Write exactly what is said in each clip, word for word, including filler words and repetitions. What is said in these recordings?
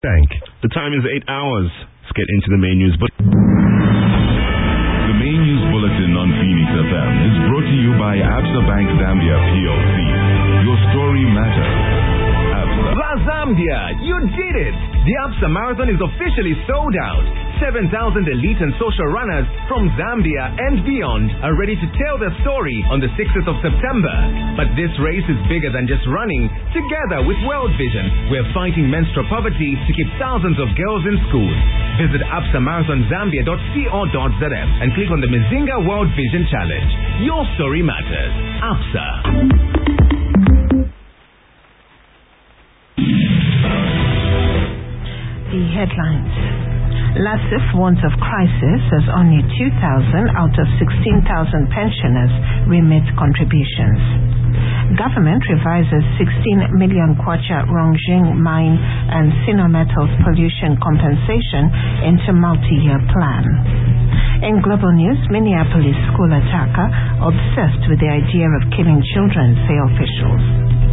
Bank. The time is eight hours. Let's get into the main news. But the main news bulletin on Phoenix F M is brought to you by Absa Bank Zambia P L C. Your story matters. Absa. La Zambia, you did it! The Absa Marathon is officially sold out. seven thousand elite and social runners from Zambia and beyond are ready to tell their story on the sixth of September. But this race is bigger than just running. Together with World Vision, we're fighting menstrual poverty to keep thousands of girls in school. Visit absa marathon zambia dot co dot z m and click on the Mzinga World Vision Challenge. Your story matters. Absa. The headlines. LASIF warns of crisis as only two thousand out of sixteen thousand pensioners remit contributions. Government revises sixteen million kwacha Rongjing mine and Sinometals pollution compensation into multi-year plan. In global news, Minneapolis school attacker obsessed with the idea of killing children, say officials.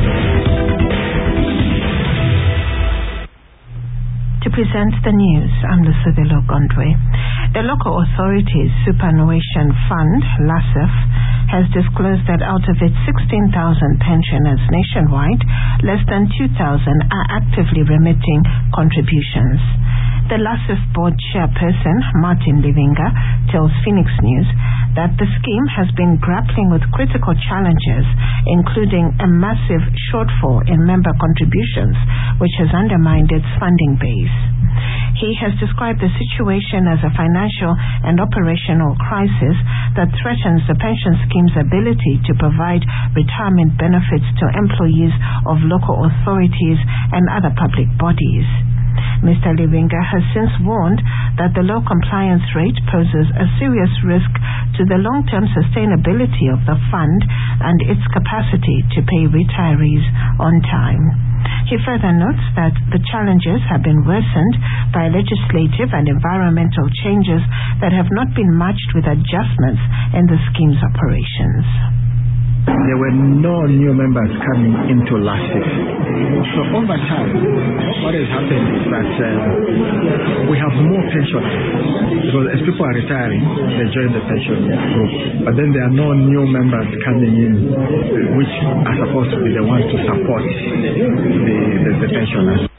To present the news, I'm Lucille Gondwe. The local authorities superannuation fund, LASIF, has disclosed that out of its sixteen thousand pensioners nationwide, less than two thousand are actively remitting contributions. The LASIF board chairperson, Martin Livinga, tells Phoenix News that the scheme has been grappling with critical challenges, including a massive shortfall in member contributions, which has undermined its funding base. He has described the situation as a financial and operational crisis that threatens the pension scheme's ability to provide retirement benefits to employees of local authorities and other public bodies. Mister Livinga has since warned that the low compliance rate poses a serious risk to the long-term sustainability of the fund and its capacity to pay retirees on time. He further notes that the challenges have been worsened by legislative and environmental changes that have not been matched with adjustments in the scheme's operations. There were no new members coming into LASIF. So over time, what has happened is that uh, we have more pensioners. Because as people are retiring, they join the pension group. But then there are no new members coming in, which are supposed to be the ones to support the, the, the pensioners.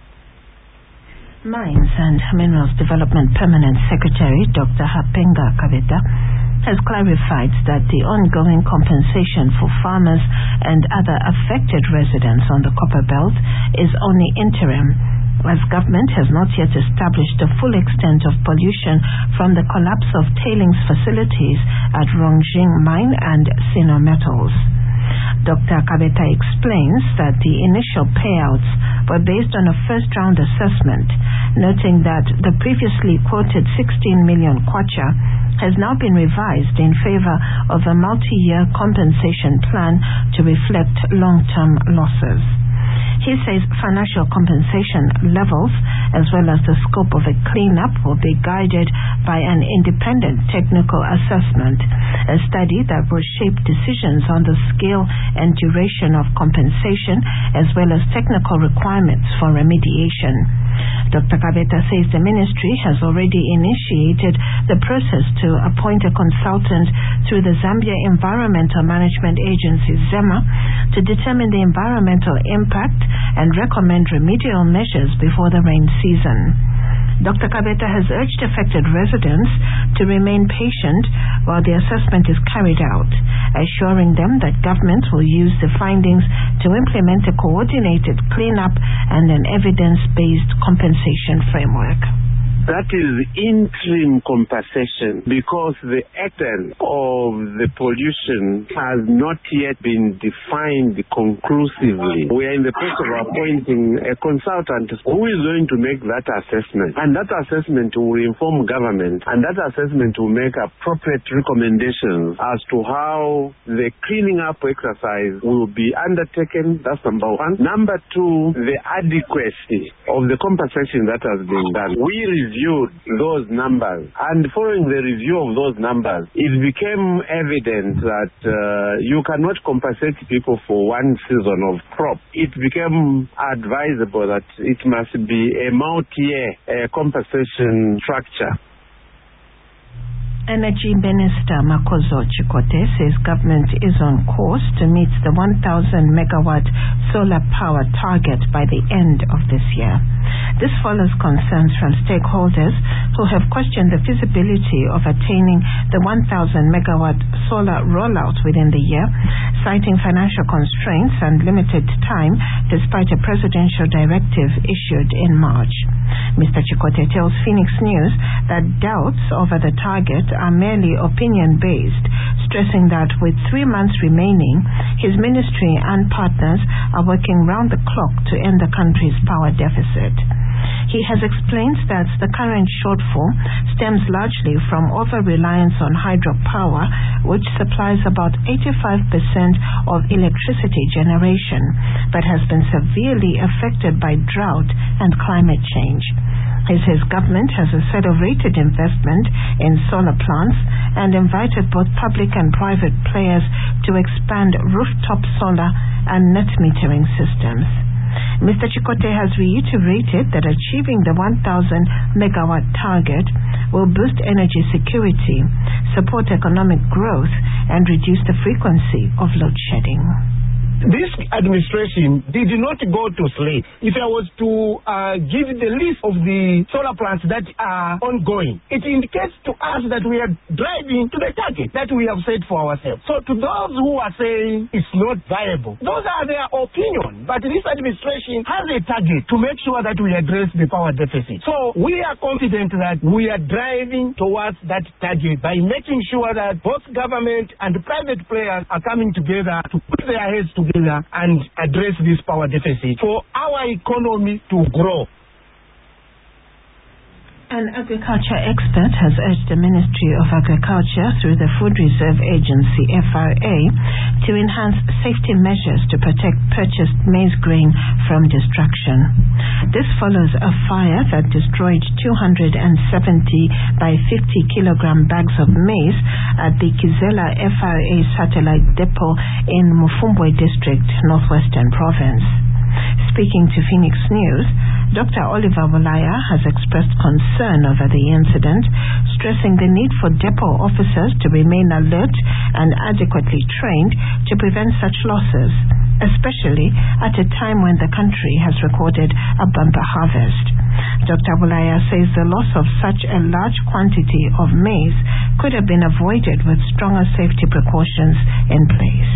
Mines and Minerals Development Permanent Secretary Doctor Hapenga Kabeta has clarified that the ongoing compensation for farmers and other affected residents on the Copper Belt is only interim, as government has not yet established the full extent of pollution from the collapse of tailings facilities at Rongjing Mine and Sinometals. Doctor Kabeta explains that the initial payouts were based on a first-round assessment, noting that the previously quoted sixteen million kwacha has now been revised in favor of a multi-year compensation plan to reflect long-term losses. He says financial compensation levels as well as the scope of a cleanup will be guided by an independent technical assessment, a study that will shape decisions on the scale and duration of compensation as well as technical requirements for remediation. Doctor Kabeta says the ministry has already initiated the process to appoint a consultant through the Zambia Environmental Management Agency, ZEMA, to determine the environmental impact and recommend remedial measures before the rain season. Doctor Kabeta has urged affected residents to remain patient while the assessment is carried out, assuring them that government will use the findings to implement a coordinated cleanup and an evidence-based compensation framework. That is interim compensation because the extent of the pollution has not yet been defined conclusively. We are in the process of appointing a consultant who is going to make that assessment. And that assessment will inform government, and that assessment will make appropriate recommendations as to how the cleaning up exercise will be undertaken. That's number one. Number two, the adequacy of the compensation that has been done. We reviewed those numbers. And following the review of those numbers, it became evident that uh, you cannot compensate people for one season of crop. It became advisable that it must be a multi-year uh, compensation structure. Energy Minister Makozo Chikote says government is on course to meet the one thousand megawatt solar power target by the end of this year. This follows concerns from stakeholders who have questioned the feasibility of attaining the one thousand megawatt solar rollout within the year, citing financial constraints and limited time despite a presidential directive issued in March. Mister Chikote tells Phoenix News that doubts over the target are merely opinion-based, stressing that with three months remaining, his ministry and partners are working round the clock to end the country's power deficit. He has explained that the current shortfall stems largely from over-reliance on hydropower, which supplies about eighty-five percent of electricity generation, but has been severely affected by drought and climate change. He says government has accelerated investment in solar plants and invited both public and private players to expand rooftop solar and net metering systems. Mister Chikote has reiterated that achieving the one thousand megawatt target will boost energy security, support economic growth, and reduce the frequency of load shedding. This administration did not go to sleep. If I was to uh, give the list of the solar plants that are ongoing, it indicates to us that we are driving to the target that we have set for ourselves. So to those who are saying it's not viable, those are their opinion. But this administration has a target to make sure that we address the power deficit. So we are confident that we are driving towards that target by making sure that both government and private players are coming together to put their heads together and address this power deficit for our economy to grow. An agriculture expert has urged the Ministry of Agriculture through the Food Reserve Agency F R A to enhance safety measures to protect purchased maize grain from destruction. This follows a fire that destroyed two hundred seventy by fifty kilogram bags of maize at the Kizela F R A satellite depot in Mufumbwe district, Northwestern Province. Speaking to Phoenix News, Doctor Oliver Bulaya has expressed concern over the incident, stressing the need for depot officers to remain alert and adequately trained to prevent such losses, especially at a time when the country has recorded a bumper harvest. Doctor Bulaya says the loss of such a large quantity of maize could have been avoided with stronger safety precautions in place.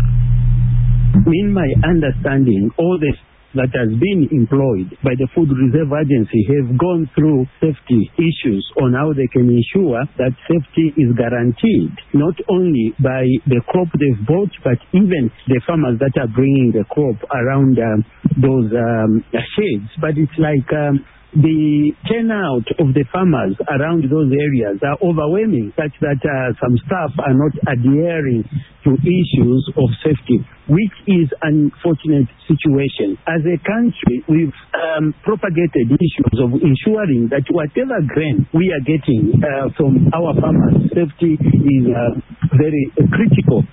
In my understanding, all this that has been employed by the Food Reserve Agency have gone through safety issues on how they can ensure that safety is guaranteed, not only by the crop they've bought, but even the farmers that are bringing the crop around um, those um, shades. But it's like um, the turnout of the farmers around those areas are overwhelming, such that uh, some staff are not adhering to issues of safety, which is an unfortunate situation. As a country, we've um, propagated issues of ensuring that whatever grain we are getting uh, from our farmers, safety is uh, very uh, critical.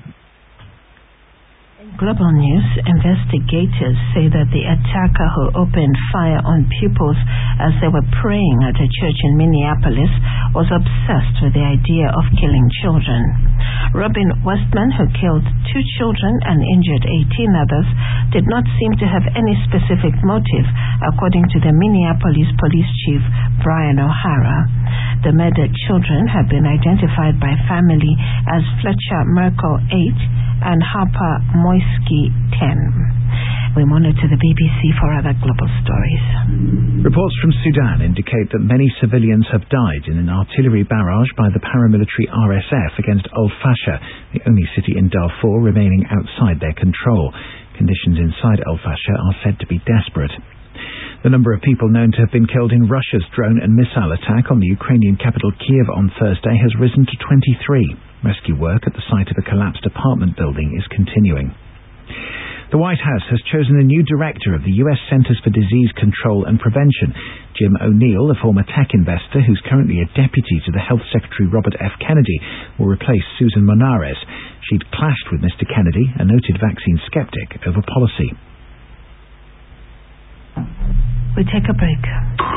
Global News, investigators say that the attacker who opened fire on pupils as they were praying at a church in Minneapolis was obsessed with the idea of killing children. Robin Westman, who killed two children and injured eighteen others, did not seem to have any specific motive, according to the Minneapolis Police Chief Brian O'Hara. The murdered children have been identified by family as Fletcher Merkel, eight, and Harper Moisky, ten. We monitor the B B C for other global stories. Reports from Sudan indicate that many civilians have died in an artillery barrage by the paramilitary R S F against Al-Fasher, the only city in Darfur remaining outside their control. Conditions inside Al-Fasher are said to be desperate. The number of people known to have been killed in Russia's drone and missile attack on the Ukrainian capital Kiev on Thursday has risen to twenty-three. Rescue work at the site of a collapsed apartment building is continuing. The White House has chosen a new director of the U S Centers for Disease Control and Prevention. Jim O'Neill, a former tech investor who's currently a deputy to the Health Secretary Robert F. Kennedy, will replace Susan Monares. She'd clashed with Mister Kennedy, a noted vaccine skeptic, over policy. We take a break.